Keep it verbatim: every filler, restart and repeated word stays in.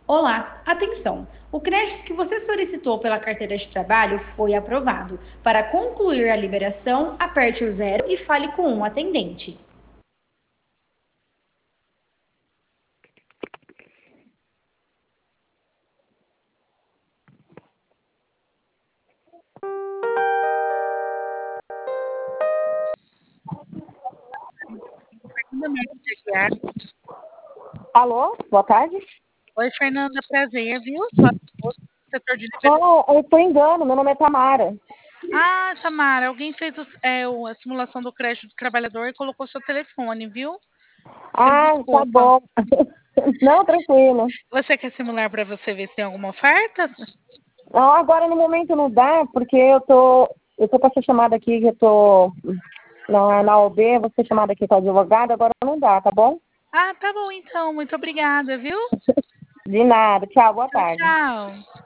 Olá, atenção! O crédito que você solicitou pela carteira de trabalho foi aprovado. Para concluir a liberação, aperte o zero e fale com um atendente. Fernanda Marques de Aguiar. Alô, boa tarde. Oi, Fernanda, prazer, viu? Sou a moça do setor de liberação. Oh, foi engano, meu nome é Tamara. Ah, Samara, alguém fez o- é, o- a simulação do crédito do trabalhador e colocou seu telefone, viu? Me Ah, tá desculpa. bom. Não, tranquilo. Você quer simular para você ver se tem alguma oferta? Não, agora no momento não dá, porque eu tô, eu tô com essa chamada aqui, que eu tô na, na O B, vou ser chamada aqui com a advogada, agora não dá, tá bom? Ah, tá bom então. Muito obrigada, viu? De nada. Tchau, boa Tchau, tarde. tchau.